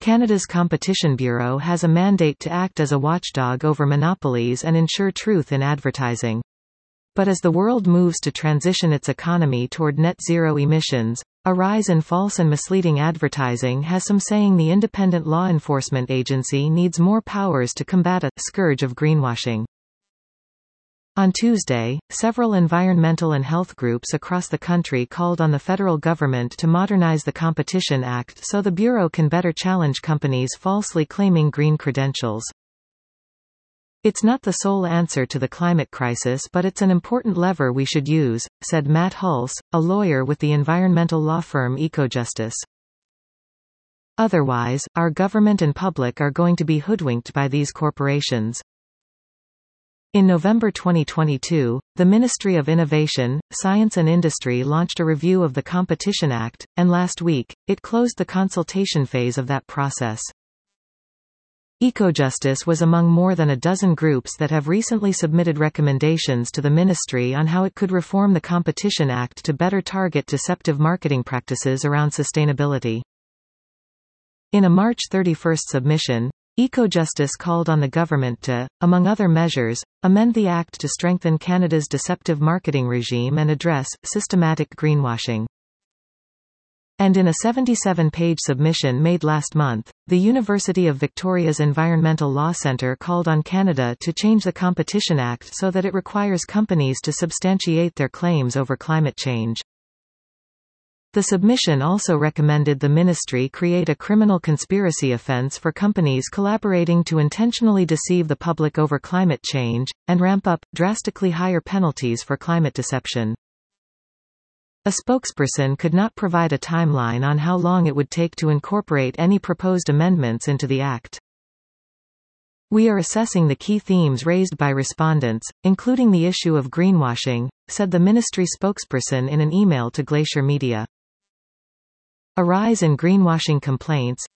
Canada's Competition Bureau has a mandate to act as a watchdog over monopolies and ensure truth in advertising. But as the world moves to transition its economy toward net zero emissions, a rise in false and misleading advertising has some saying the independent law enforcement agency needs more powers to combat a scourge of greenwashing. On Tuesday, several environmental and health groups across the country called on the federal government to modernize the Competition Act so the Bureau can better challenge companies falsely claiming green credentials. "It's not the sole answer to the climate crisis, but it's an important lever we should use," said Matt Hulse, a lawyer with the environmental law firm Ecojustice. "Otherwise, our government and public are going to be hoodwinked by these corporations." In November 2022, the Ministry of Innovation, Science and Industry launched a review of the Competition Act, and last week, it closed the consultation phase of that process. Ecojustice was among more than a dozen groups that have recently submitted recommendations to the ministry on how it could reform the Competition Act to better target deceptive marketing practices around sustainability. In a March 31 submission, Ecojustice called on the government to, among other measures, amend the Act to strengthen Canada's deceptive marketing regime and address systematic greenwashing. And in a 77-page submission made last month, the University of Victoria's Environmental Law Centre called on Canada to change the Competition Act so that it requires companies to substantiate their claims over climate change. The submission also recommended the ministry create a criminal conspiracy offence for companies collaborating to intentionally deceive the public over climate change, and ramp up, drastically higher penalties for climate deception. A spokesperson could not provide a timeline on how long it would take to incorporate any proposed amendments into the Act. "We are assessing the key themes raised by respondents, including the issue of greenwashing," said the ministry spokesperson in an email to Glacier Media. A rise in greenwashing complaints.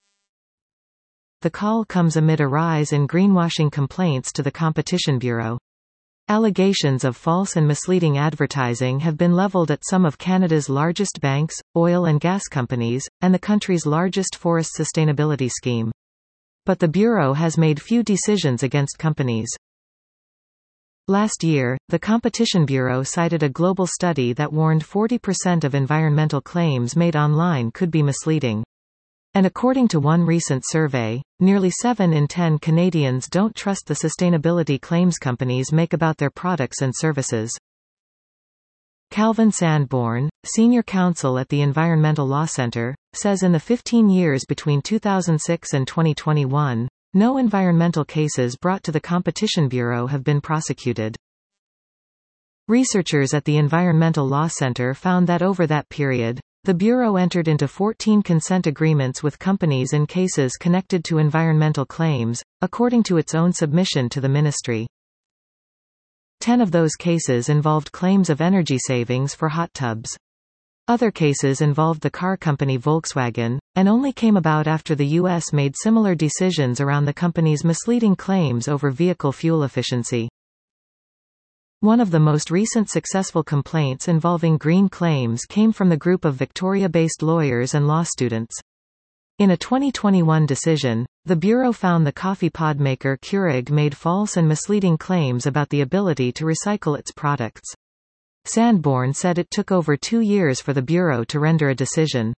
The call comes amid a rise in greenwashing complaints to the Competition Bureau. Allegations of false and misleading advertising have been levelled at some of Canada's largest banks, oil and gas companies, and the country's largest forest sustainability scheme. But the Bureau has made few decisions against companies. Last year, the Competition Bureau cited a global study that warned 40% of environmental claims made online could be misleading. And according to one recent survey, nearly 7 in 10 Canadians don't trust the sustainability claims companies make about their products and services. Calvin Sandborn, senior counsel at the Environmental Law Centre, says in the 15 years between 2006 and 2021, no environmental cases brought to the Competition Bureau have been prosecuted. Researchers at the Environmental Law Centre found that over that period, the Bureau entered into 14 consent agreements with companies in cases connected to environmental claims, according to its own submission to the ministry. 10 of those cases involved claims of energy savings for hot tubs. Other cases involved the car company Volkswagen, and only came about after the U.S. made similar decisions around the company's misleading claims over vehicle fuel efficiency. One of the most recent successful complaints involving green claims came from the group of Victoria-based lawyers and law students. In a 2021 decision, the Bureau found the coffee pod maker Keurig made false and misleading claims about the ability to recycle its products. Sandborn said it took over 2 years for the Bureau to render a decision.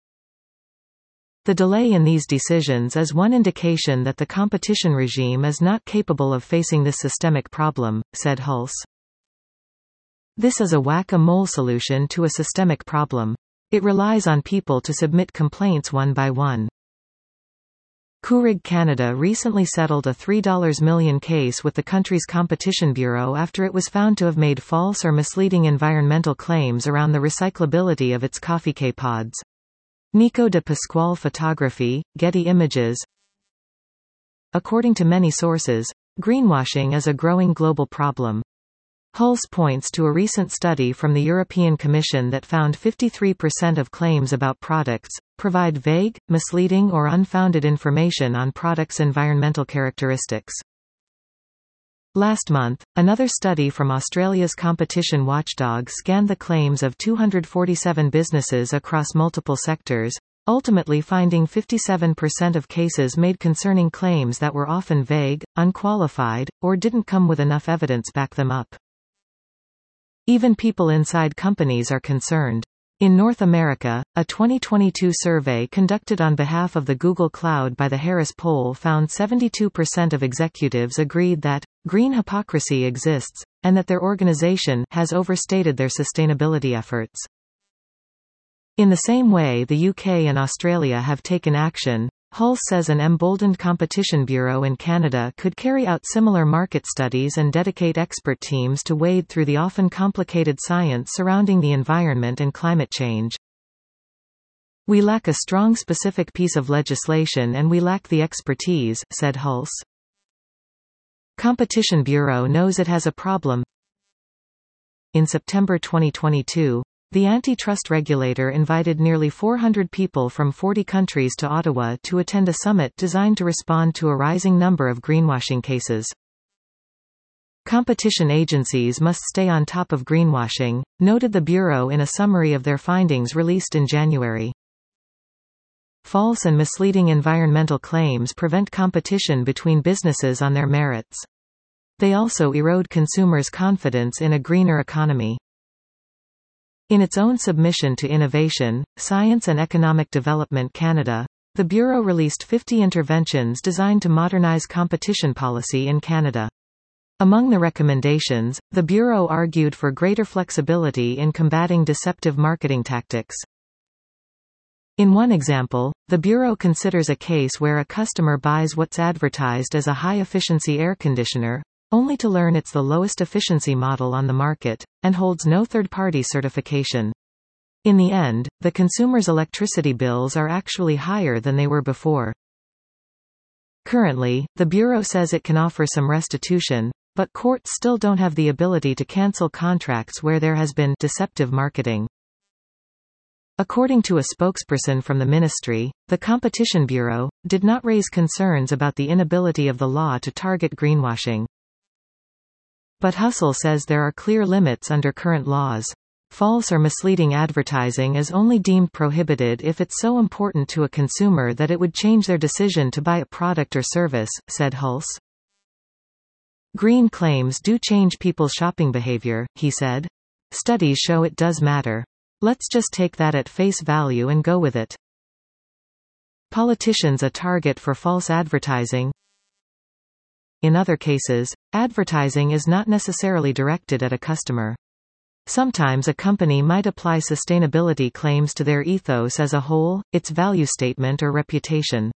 The delay in these decisions is one indication that the competition regime is not capable of facing this systemic problem, said Hulse. This is a whack-a-mole solution to a systemic problem. It relies on people to submit complaints one by one. Keurig Canada recently settled a $3 million case with the country's Competition Bureau after it was found to have made false or misleading environmental claims around the recyclability of its coffee K-pods. Nico de Pasquale Photography, Getty Images. According to many sources, greenwashing is a growing global problem. Hulse points to a recent study from the European Commission that found 53% of claims about products provide vague, misleading or unfounded information on products' environmental characteristics. Last month, another study from Australia's competition watchdog scanned the claims of 247 businesses across multiple sectors, ultimately finding 57% of cases made concerning claims that were often vague, unqualified, or didn't come with enough evidence back them up. Even people inside companies are concerned. In North America, a 2022 survey conducted on behalf of the Google Cloud by the Harris Poll found 72% of executives agreed that green hypocrisy exists, and that their organization has overstated their sustainability efforts. In the same way the UK and Australia have taken action, Hulse says an emboldened competition bureau in Canada could carry out similar market studies and dedicate expert teams to wade through the often complicated science surrounding the environment and climate change. "We lack a strong specific piece of legislation and we lack the expertise," said Hulse. Competition Bureau knows it has a problem. In September 2022, the antitrust regulator invited nearly 400 people from 40 countries to Ottawa to attend a summit designed to respond to a rising number of greenwashing cases. Competition agencies must stay on top of greenwashing, noted the Bureau in a summary of their findings released in January. False and misleading environmental claims prevent competition between businesses on their merits. They also erode consumers' confidence in a greener economy. In its own submission to Innovation, Science and Economic Development Canada, the Bureau released 50 interventions designed to modernize competition policy in Canada. Among the recommendations, the Bureau argued for greater flexibility in combating deceptive marketing tactics. In one example, the Bureau considers a case where a customer buys what's advertised as a high-efficiency air conditioner, only to learn it's the lowest efficiency model on the market, and holds no third-party certification. In the end, the consumer's electricity bills are actually higher than they were before. Currently, the Bureau says it can offer some restitution, but courts still don't have the ability to cancel contracts where there has been deceptive marketing. According to a spokesperson from the ministry, the Competition Bureau did not raise concerns about the inability of the law to target greenwashing. But Hustle says there are clear limits under current laws. False or misleading advertising is only deemed prohibited if it's so important to a consumer that it would change their decision to buy a product or service, said Hulse. Green claims do change people's shopping behavior, he said. Studies show it does matter. Let's just take that at face value and go with it. Politicians a target for false advertising? In other cases, advertising is not necessarily directed at a customer. Sometimes a company might apply sustainability claims to their ethos as a whole, its value statement or reputation.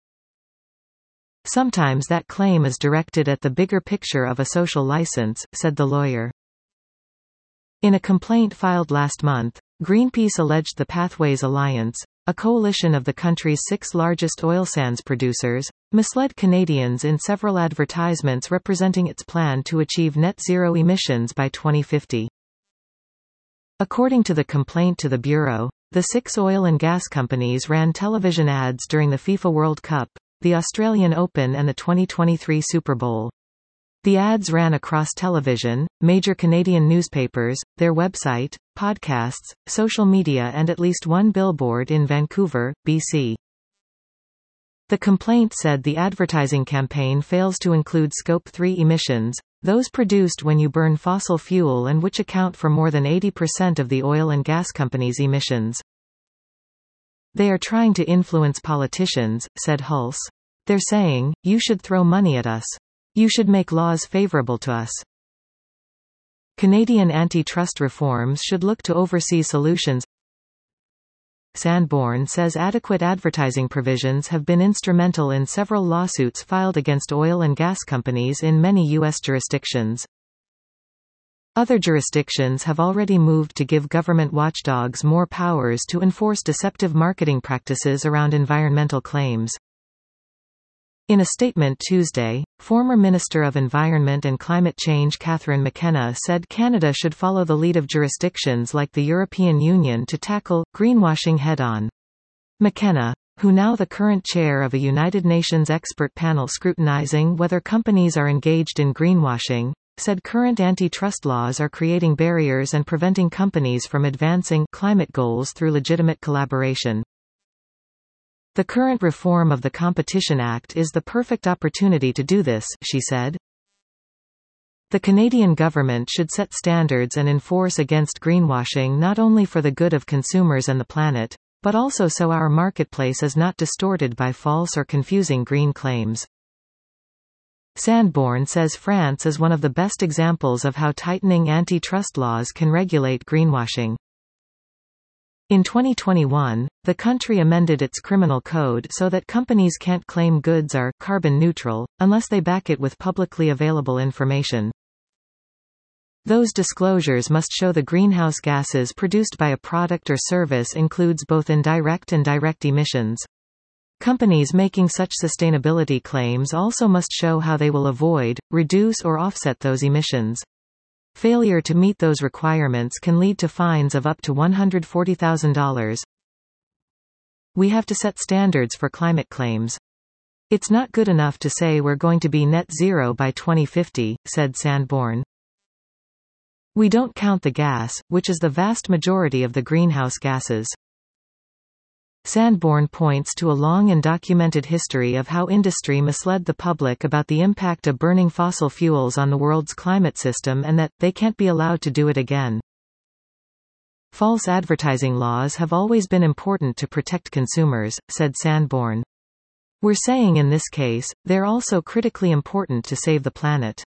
Sometimes that claim is directed at the bigger picture of a social license, said the lawyer. In a complaint filed last month, Greenpeace alleged the Pathways Alliance, a coalition of the country's 6 largest oil sands producers, misled Canadians in several advertisements representing its plan to achieve net zero emissions by 2050. According to the complaint to the Bureau, the 6 oil and gas companies ran television ads during the FIFA World Cup, the Australian Open and the 2023 Super Bowl. The ads ran across television, major Canadian newspapers, their website, podcasts, social media and at least one billboard in Vancouver, BC. The complaint said the advertising campaign fails to include Scope 3 emissions, those produced when you burn fossil fuel and which account for more than 80% of the oil and gas companies' emissions. They are trying to influence politicians, said Hulse. They're saying, you should throw money at us. You should make laws favorable to us. Canadian antitrust reforms should look to oversee solutions. Sanborn says adequate advertising provisions have been instrumental in several lawsuits filed against oil and gas companies in many U.S. jurisdictions. Other jurisdictions have already moved to give government watchdogs more powers to enforce deceptive marketing practices around environmental claims. In a statement Tuesday, former Minister of Environment and Climate Change Catherine McKenna said Canada should follow the lead of jurisdictions like the European Union to tackle greenwashing head-on. McKenna, who now the current chair of a United Nations expert panel scrutinizing whether companies are engaged in greenwashing, said current antitrust laws are creating barriers and preventing companies from advancing climate goals through legitimate collaboration. The current reform of the Competition Act is the perfect opportunity to do this, she said. The Canadian government should set standards and enforce against greenwashing not only for the good of consumers and the planet, but also so our marketplace is not distorted by false or confusing green claims. Sandborn says France is one of the best examples of how tightening antitrust laws can regulate greenwashing. In 2021, the country amended its criminal code so that companies can't claim goods are carbon neutral, unless they back it with publicly available information. Those disclosures must show the greenhouse gases produced by a product or service includes both indirect and direct emissions. Companies making such sustainability claims also must show how they will avoid, reduce or offset those emissions. Failure to meet those requirements can lead to fines of up to $140,000. We have to set standards for climate claims. It's not good enough to say we're going to be net zero by 2050, said Sandborn. We don't count the gas, which is the vast majority of the greenhouse gases. Sandborn points to a long and documented history of how industry misled the public about the impact of burning fossil fuels on the world's climate system and that, they can't be allowed to do it again. False advertising laws have always been important to protect consumers, said Sandborn. We're saying in this case, they're also critically important to save the planet.